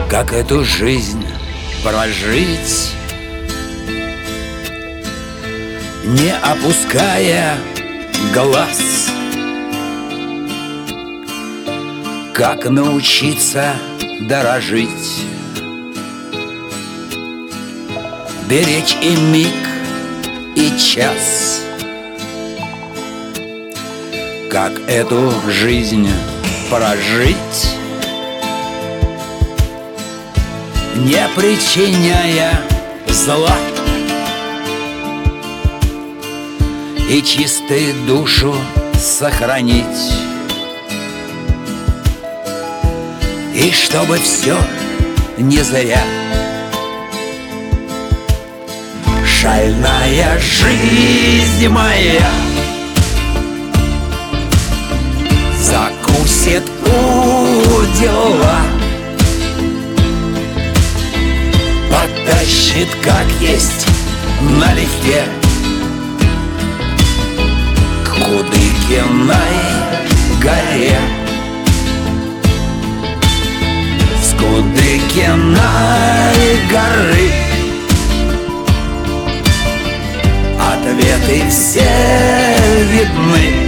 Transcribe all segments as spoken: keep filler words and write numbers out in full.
Как эту жизнь прожить, не опуская глаз? Как научиться дорожить, беречь и миг, и час? Как эту жизнь прожить, не причиняя зла, и чистой душу сохранить, и чтобы все не зря. Шальная жизнь моя закусит удила, потащит, как есть, налегке к Кудыкиной горе. С Кудыкиной горы ответы все видны,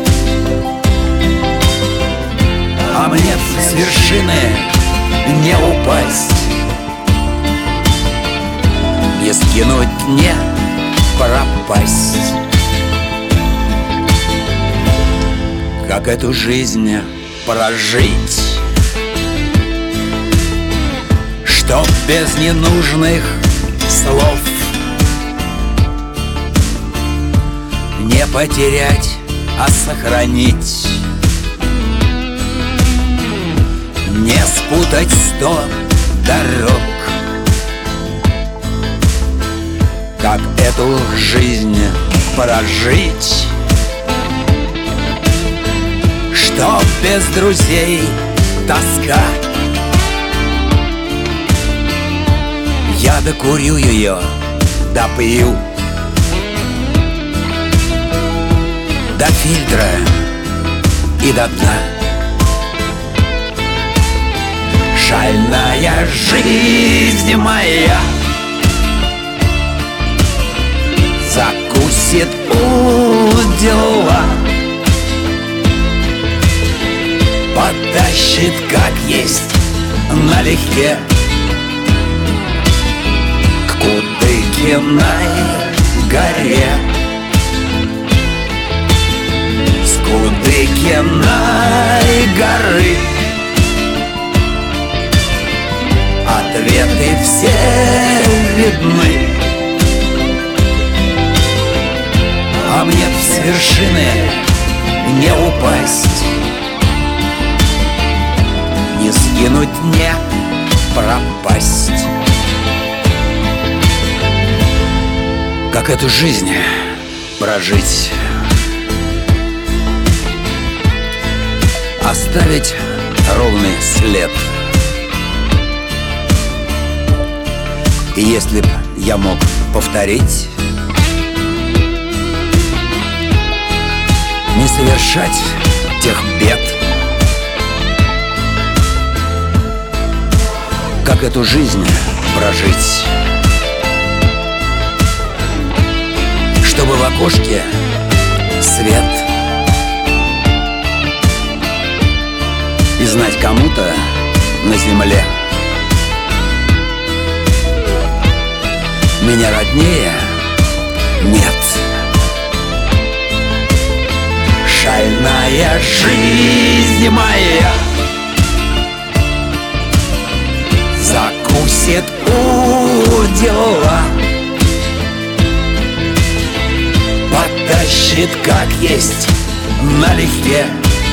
а мне с вершины не упасть, не скинуть, не пропасть. Как эту жизнь прожить, чтоб без ненужных слов не потерять, а сохранить, не спутать сто дорог. Как эту жизнь прожить, чтоб без друзей тоска? Я докурю ее, допью до фильтра и до дна. Шальная жизнь моя закусит удила, потащит, как есть, налегке к Кудыкиной горе. С Кудыкиной горы ответы все видны, а мне с вершины не упасть, не сгинуть, не пропасть. Как эту жизнь прожить, оставить ровный след. И если б я мог повторить, не совершать тех бед. Как эту жизнь прожить, чтобы в окошке свет, и знать кому-то на земле меня роднее нет. Шальная жизнь моя закусит удила, потащит, как есть, налегке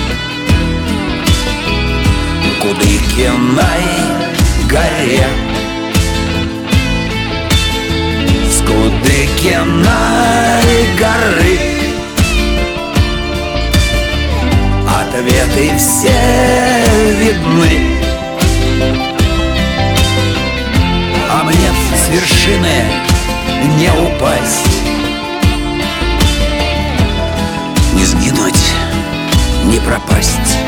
к Кудыкиной горе. С Кудыкиной горы ответы все видны, а мне с вершины не упасть, не сгинуть, не пропасть.